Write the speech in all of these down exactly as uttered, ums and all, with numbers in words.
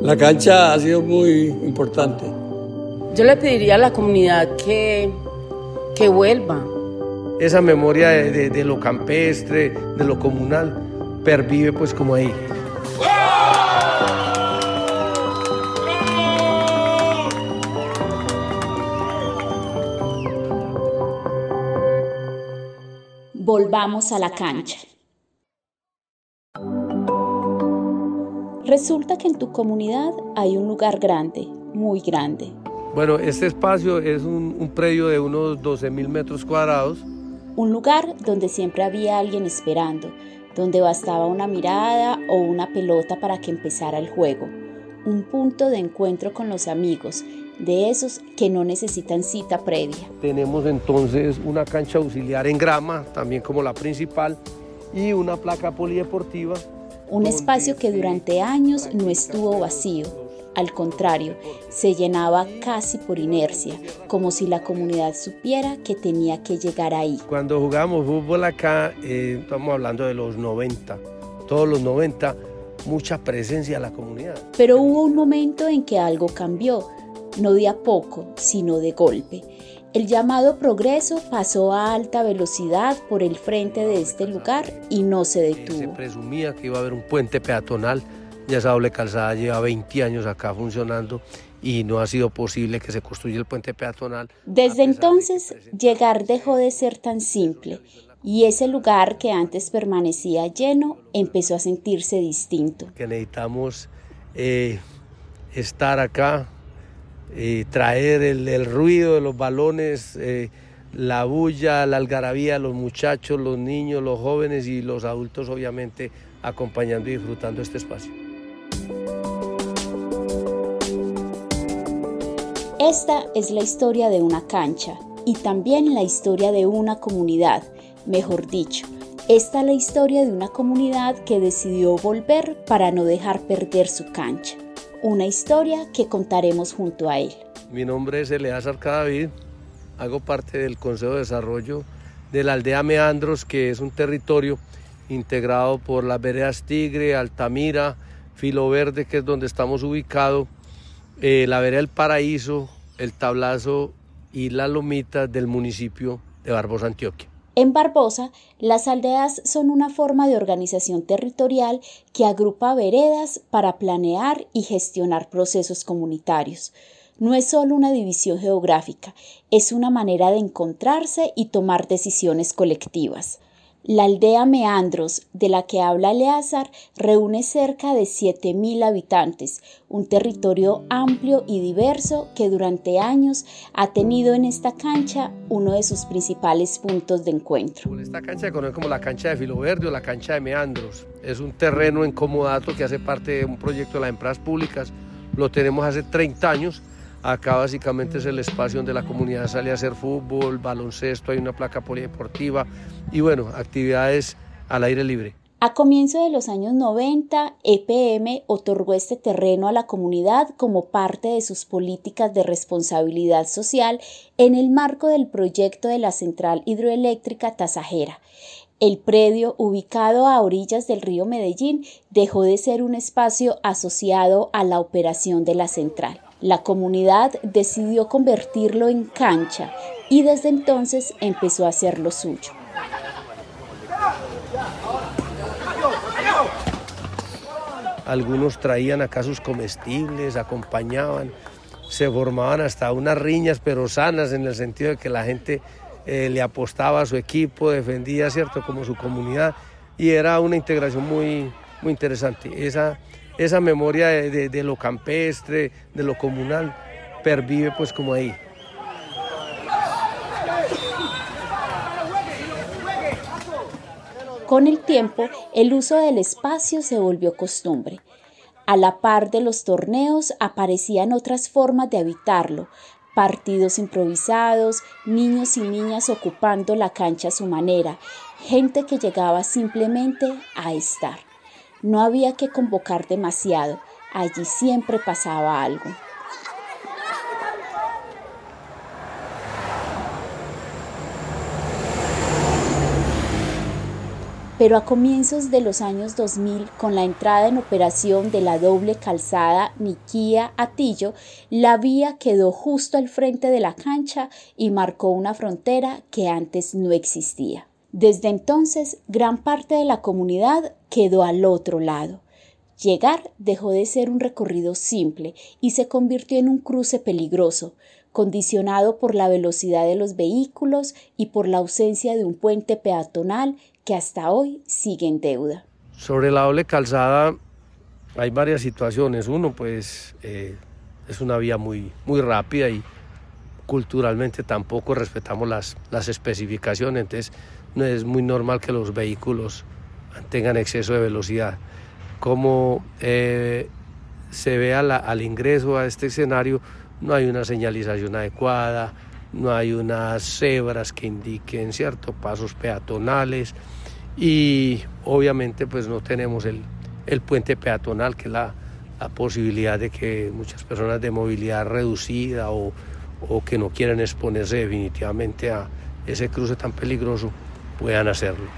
La cancha ha sido muy importante. Yo le pediría a la comunidad que, que vuelva. Esa memoria de, de, de lo campestre, de lo comunal, pervive pues como ahí. Volvamos a la cancha. Resulta que en tu comunidad hay un lugar grande, muy grande. Bueno, este espacio es un, un predio de unos doce mil metros cuadrados. Un lugar donde siempre había alguien esperando, donde bastaba una mirada o una pelota para que empezara el juego. Un punto de encuentro con los amigos, de esos que no necesitan cita previa. Tenemos entonces una cancha auxiliar en grama, también como la principal, y una placa polideportiva. Un espacio que durante años no estuvo vacío. Al contrario, se llenaba casi por inercia, como si la comunidad supiera que tenía que llegar ahí. Cuando jugábamos fútbol acá, eh, estamos hablando de los noventa, todos los noventa, mucha presencia de la comunidad. Pero hubo un momento en que algo cambió, no de a poco, sino de golpe. El llamado progreso pasó a alta velocidad por el frente de este lugar y no se detuvo. Se presumía que iba a haber un puente peatonal, ya esa doble calzada lleva veinte años acá funcionando y no ha sido posible que se construya el puente peatonal. Desde entonces, llegar dejó de ser tan simple y ese lugar que antes permanecía lleno empezó a sentirse distinto. Que necesitamos eh, estar acá, eh, traer el, el ruido de los balones, eh, la bulla, la algarabía, los muchachos, los niños, los jóvenes y los adultos obviamente acompañando y disfrutando este espacio. Esta es la historia de una cancha y también la historia de una comunidad, mejor dicho. Esta es la historia de una comunidad que decidió volver para no dejar perder su cancha. Una historia que contaremos junto a él. Mi nombre es Eleazar Cadavid, hago parte del Consejo de Desarrollo de la aldea Meandros, que es un territorio integrado por las veredas Tigre, Altamira, Filo Verde, que es donde estamos ubicados, eh, la vereda El Paraíso, El Tablazo y las lomitas del municipio de Barbosa, Antioquia. En Barbosa, las aldeas son una forma de organización territorial que agrupa veredas para planear y gestionar procesos comunitarios. No es solo una división geográfica, es una manera de encontrarse y tomar decisiones colectivas. La aldea Meandros, de la que habla Eleazar, reúne cerca de siete mil habitantes, un territorio amplio y diverso que durante años ha tenido en esta cancha uno de sus principales puntos de encuentro. Esta cancha se conoce como la cancha de Filo Verde o la cancha de Meandros. Es un terreno en comodato que hace parte de un proyecto de las empresas públicas. Lo tenemos hace treinta años. Acá básicamente es el espacio donde la comunidad sale a hacer fútbol, baloncesto, hay una placa polideportiva y bueno, actividades al aire libre. A comienzos de los años noventa, E P M otorgó este terreno a la comunidad como parte de sus políticas de responsabilidad social en el marco del proyecto de la central hidroeléctrica Tasajera. El predio, ubicado a orillas del río Medellín, dejó de ser un espacio asociado a la operación de la central. La comunidad decidió convertirlo en cancha y desde entonces empezó a hacer lo suyo. Algunos traían acá sus comestibles, acompañaban, se formaban hasta unas riñas pero sanas en el sentido de que la gente eh, le apostaba a su equipo, defendía, ¿cierto?, como su comunidad y era una integración muy, muy interesante. Esa, esa memoria de, de, de lo campestre, de lo comunal, pervive pues como ahí. Con el tiempo, el uso del espacio se volvió costumbre. A la par de los torneos aparecían otras formas de habitarlo, partidos improvisados, niños y niñas ocupando la cancha a su manera, gente que llegaba simplemente a estar. No había que convocar demasiado, allí siempre pasaba algo. Pero a comienzos de los años dos mil, con la entrada en operación de la doble calzada Niquía-Atillo, la vía quedó justo al frente de la cancha y marcó una frontera que antes no existía. Desde entonces, gran parte de la comunidad quedó al otro lado. Llegar dejó de ser un recorrido simple y se convirtió en un cruce peligroso, condicionado por la velocidad de los vehículos y por la ausencia de un puente peatonal que hasta hoy sigue en deuda. Sobre la doble calzada hay varias situaciones. Uno, pues, eh, es una vía muy, muy rápida y culturalmente tampoco respetamos las, las especificaciones, entonces no es muy normal que los vehículos tengan exceso de velocidad. Como eh, se ve a la, al ingreso a este escenario, no hay una señalización adecuada, no hay unas cebras que indiquen ciertos pasos peatonales y obviamente pues no tenemos el, el puente peatonal, que es la, la posibilidad de que muchas personas de movilidad reducida o, o que no quieren exponerse definitivamente a ese cruce tan peligroso puedan hacerlo.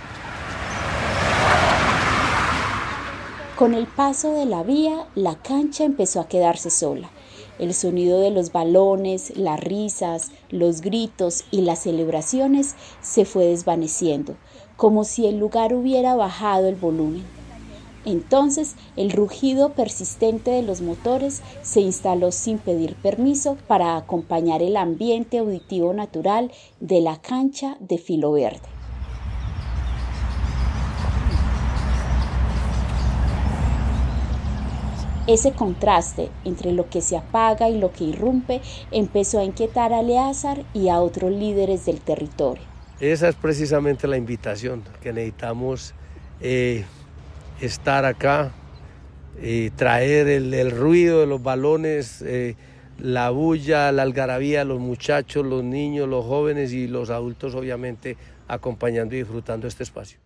Con el paso de la vía, la cancha empezó a quedarse sola. El sonido de los balones, las risas, los gritos y las celebraciones se fue desvaneciendo, como si el lugar hubiera bajado el volumen. Entonces, el rugido persistente de los motores se instaló sin pedir permiso para acompañar el ambiente auditivo natural de la cancha de filo verde. Ese contraste entre lo que se apaga y lo que irrumpe empezó a inquietar a Eleazar y a otros líderes del territorio. Esa es precisamente la invitación, que necesitamos eh, estar acá, eh, traer el, el ruido de los balones, eh, la bulla, la algarabía, los muchachos, los niños, los jóvenes y los adultos obviamente acompañando y disfrutando este espacio.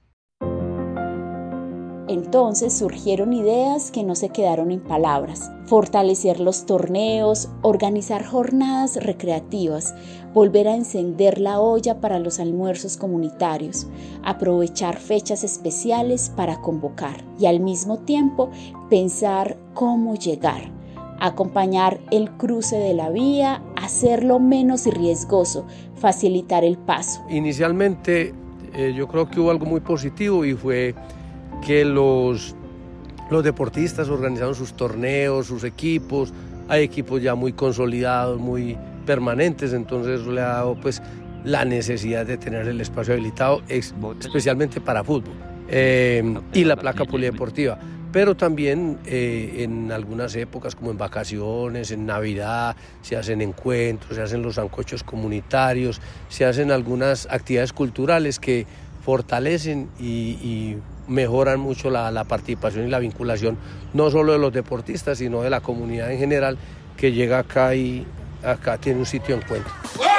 Entonces surgieron ideas que no se quedaron en palabras: fortalecer los torneos, organizar jornadas recreativas, volver a encender la olla para los almuerzos comunitarios, aprovechar fechas especiales para convocar y al mismo tiempo pensar cómo llegar, acompañar el cruce de la vía, hacerlo menos riesgoso, facilitar el paso. Inicialmente eh, yo creo que hubo algo muy positivo y fue que los, los deportistas organizaron sus torneos, sus equipos. Hay equipos ya muy consolidados, muy permanentes, entonces eso le ha dado pues la necesidad de tener el espacio habilitado, especialmente para fútbol, eh, y la placa polideportiva. Pero también eh, en algunas épocas, como en vacaciones, en Navidad, se hacen encuentros, se hacen los sancochos comunitarios, se hacen algunas actividades culturales que fortalecen y, y mejoran mucho la, la participación y la vinculación, no solo de los deportistas, sino de la comunidad en general, que llega acá y acá tiene un sitio de encuentro.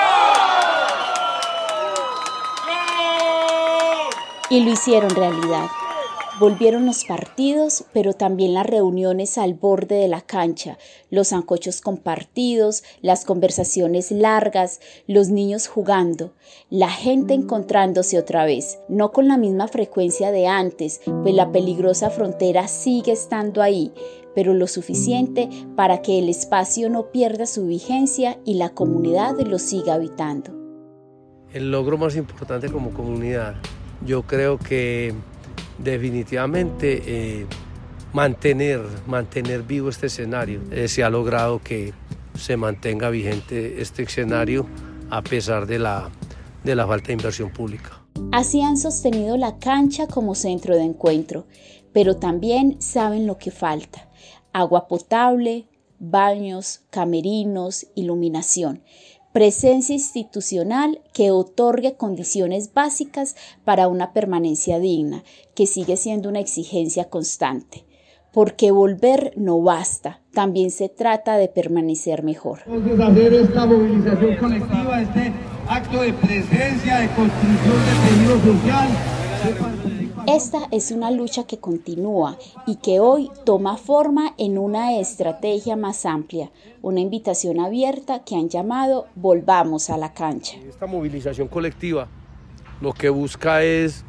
Y lo hicieron realidad. Volvieron los partidos, pero también las reuniones al borde de la cancha, los sancochos compartidos, las conversaciones largas, los niños jugando, la gente encontrándose otra vez, no con la misma frecuencia de antes, pues la peligrosa frontera sigue estando ahí, pero lo suficiente para que el espacio no pierda su vigencia y la comunidad lo siga habitando. El logro más importante como comunidad, yo creo que definitivamente eh, mantener, mantener vivo este escenario. Eh, se ha logrado que se mantenga vigente este escenario a pesar de la, de la falta de inversión pública. Así han sostenido la cancha como centro de encuentro, pero también saben lo que falta: agua potable, baños, camerinos, iluminación. Presencia institucional que otorgue condiciones básicas para una permanencia digna, que sigue siendo una exigencia constante. Porque volver no basta, también se trata de permanecer mejor. Entonces, hacer esta movilización colectiva, este acto de presencia, de construcción de tejido social. Esta es una lucha que continúa y que hoy toma forma en una estrategia más amplia, una invitación abierta que han llamado Volvamos a la Cancha. Esta movilización colectiva lo que busca es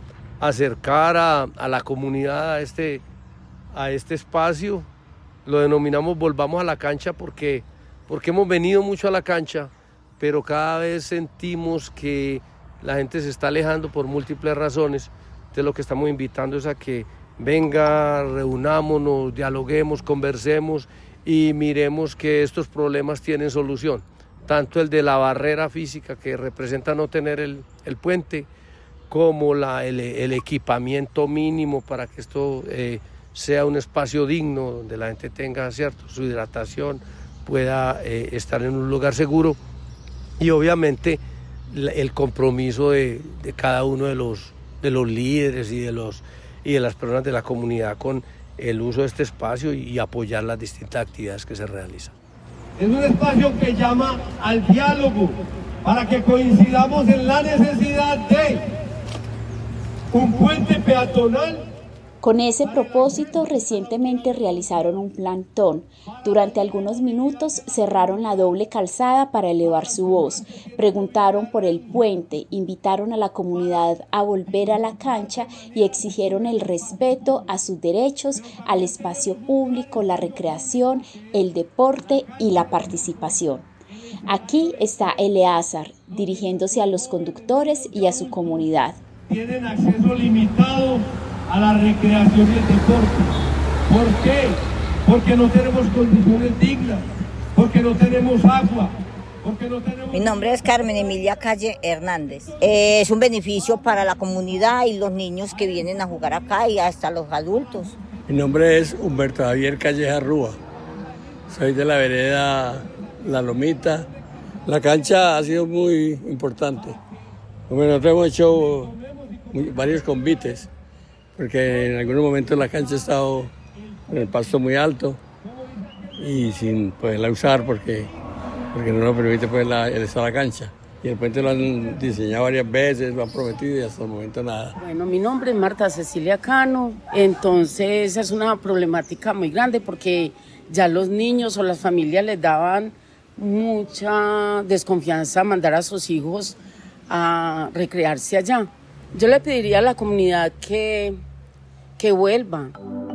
acercar a, a la comunidad a este, a este espacio. Lo denominamos Volvamos a la Cancha porque, porque hemos venido mucho a la cancha, pero cada vez sentimos que la gente se está alejando por múltiples razones. Entonces lo que estamos invitando es a que venga, reunámonos, dialoguemos, conversemos y miremos que estos problemas tienen solución. Tanto el de la barrera física que representa no tener el, el puente, como la, el, el equipamiento mínimo para que esto eh, sea un espacio digno, donde la gente tenga, ¿cierto?, su hidratación, pueda eh, estar en un lugar seguro, y obviamente el compromiso de, de cada uno de los, de los líderes y de, los, y de las personas de la comunidad con el uso de este espacio y, y apoyar las distintas actividades que se realizan. Es un espacio que llama al diálogo para que coincidamos en la necesidad de un puente peatonal. Con ese propósito, recientemente realizaron un plantón. Durante algunos minutos cerraron la doble calzada para elevar su voz. Preguntaron por el puente, invitaron a la comunidad a volver a la cancha y exigieron el respeto a sus derechos, al espacio público, la recreación, el deporte y la participación. Aquí está Eleazar, dirigiéndose a los conductores y a su comunidad. Tienen acceso limitado a la recreación y el deporte. ¿Por qué? Porque no tenemos condiciones dignas, porque no tenemos agua, porque no tenemos... Mi nombre es Carmen Emilia Calle Hernández. Eh, es un beneficio para la comunidad y los niños que vienen a jugar acá y hasta los adultos. Mi nombre es Humberto Javier Calleja Rúa. Soy de la vereda La Lomita. La cancha ha sido muy importante. Bueno, nosotros hemos hecho muy, varios convites, porque en algunos momentos la cancha ha estado en el pasto muy alto y sin poderla usar porque, porque no nos permite poderla, el estado de la cancha. Y el puente lo han diseñado varias veces, lo han prometido y hasta el momento nada. Bueno, mi nombre es Marta Cecilia Cano, entonces es una problemática muy grande porque ya los niños o las familias les daban mucha desconfianza mandar a sus hijos a recrearse allá. Yo le pediría a la comunidad que, que vuelva.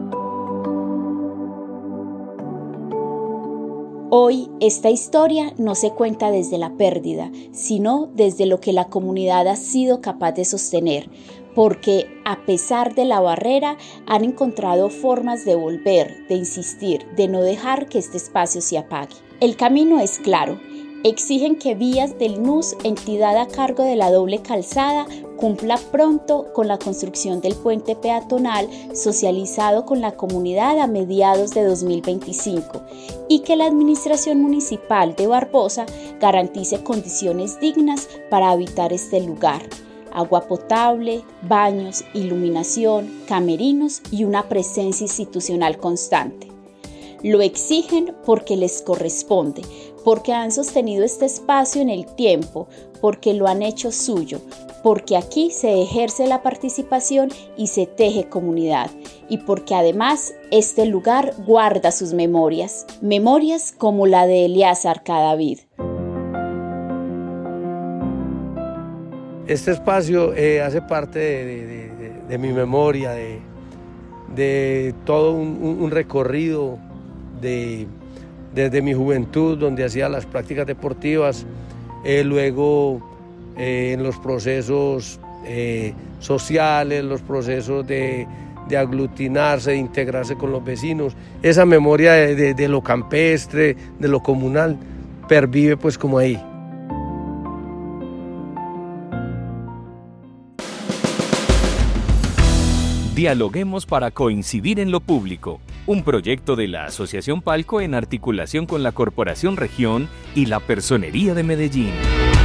Hoy, esta historia no se cuenta desde la pérdida, sino desde lo que la comunidad ha sido capaz de sostener, porque a pesar de la barrera han encontrado formas de volver, de insistir, de no dejar que este espacio se apague. El camino es claro. Exigen que Vías del N U S, entidad a cargo de la doble calzada, cumpla pronto con la construcción del puente peatonal socializado con la comunidad a mediados de dos mil veinticinco y que la administración municipal de Barbosa garantice condiciones dignas para habitar este lugar: agua potable, baños, iluminación, camerinos y una presencia institucional constante. Lo exigen porque les corresponde, porque han sostenido este espacio en el tiempo, porque lo han hecho suyo, porque aquí se ejerce la participación y se teje comunidad, y porque además este lugar guarda sus memorias, memorias como la de Eleazar Cadavid. Este espacio eh, hace parte de, de, de, de mi memoria, de, de todo un, un, un recorrido de, desde mi juventud, donde hacía las prácticas deportivas, eh, luego eh, en los procesos eh, sociales, los procesos de, de aglutinarse, de integrarse con los vecinos. Esa memoria de, de, de lo campestre, de lo comunal, pervive pues como ahí. Dialoguemos para coincidir en lo público, un proyecto de la Asociación Palco en articulación con la Corporación Región y la Personería de Medellín.